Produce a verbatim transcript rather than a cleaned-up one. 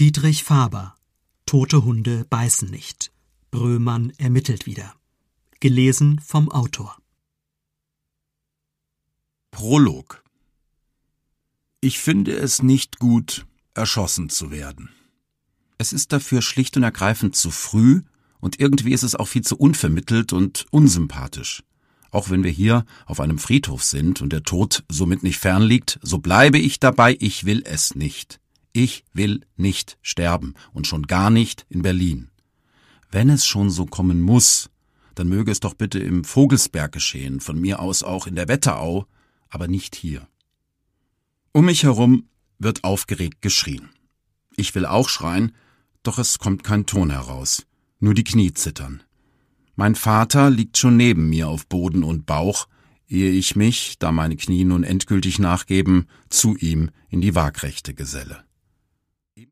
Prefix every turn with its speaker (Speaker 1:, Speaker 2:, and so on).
Speaker 1: Dietrich Faber: Tote Hunde beißen nicht. Bröhmann ermittelt wieder. Gelesen vom Autor.
Speaker 2: Prolog. Ich finde es nicht gut, erschossen zu werden. Es ist dafür schlicht und ergreifend zu früh und irgendwie ist es auch viel zu unvermittelt und unsympathisch. Auch wenn wir hier auf einem Friedhof sind und der Tod somit nicht fern liegt, so bleibe ich dabei, ich will es nicht. Ich will nicht sterben und schon gar nicht in Berlin. Wenn es schon so kommen muss, dann möge es doch bitte im Vogelsberg geschehen, von mir aus auch in der Wetterau, aber nicht hier. Um mich herum wird aufgeregt geschrien. Ich will auch schreien, doch es kommt kein Ton heraus, nur die Knie zittern. Mein Vater liegt schon neben mir auf Boden und Bauch, ehe ich mich, da meine Knie nun endgültig nachgeben, zu ihm in die Waagrechte geselle.